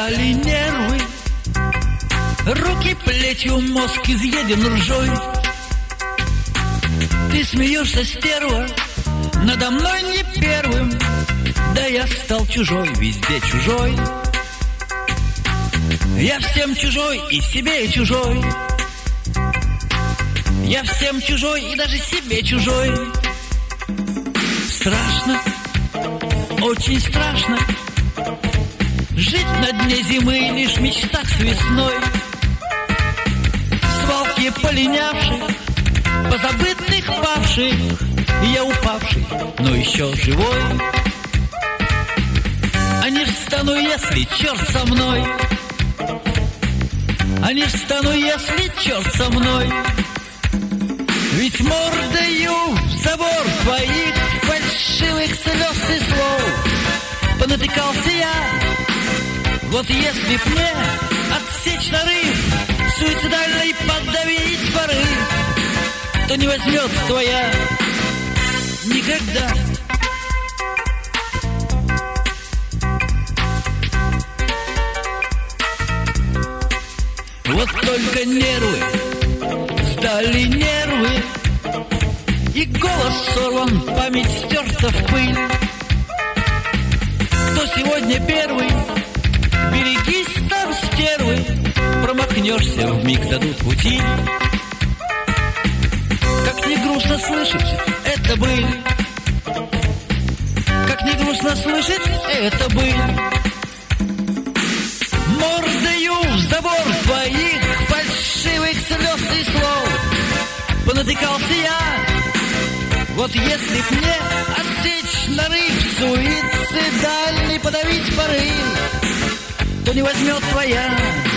Сдали нервы, руки плетью, мозг изъеден ржой. Ты смеешься, стерва, надо мной не первым. Да я стал чужой, везде чужой. Я всем чужой и себе чужой. Я всем чужой и даже себе чужой. Страшно, очень страшно жить на дне зимы, лишь в мечтах с весной. Свалки полинявших, позабытых павших. Я упавший, но еще живой. А не встану, если черт со мной. А не встану, если черт со мной. Ведь мордою в забор твоих фальшивых слез и слов понатыкался я. Вот если б мне отсечь нарыв, суицидальный подавить порыв, то не возьмет твоя никогда. Вот только нервы, сдали нервы, и голос сорван, память стерта в пыль. Кто сегодня первый? Берегись там, стервы, промахнешься, вмиг дадут пути. Как не грустно слышать, это быль. Как не грустно слышать, это быль. Мордою в забор твоих фальшивых слез и слов понатыкался я. Вот если б мне отсечь нарыв, суицидальный подавить порыв, то не возьмет твоя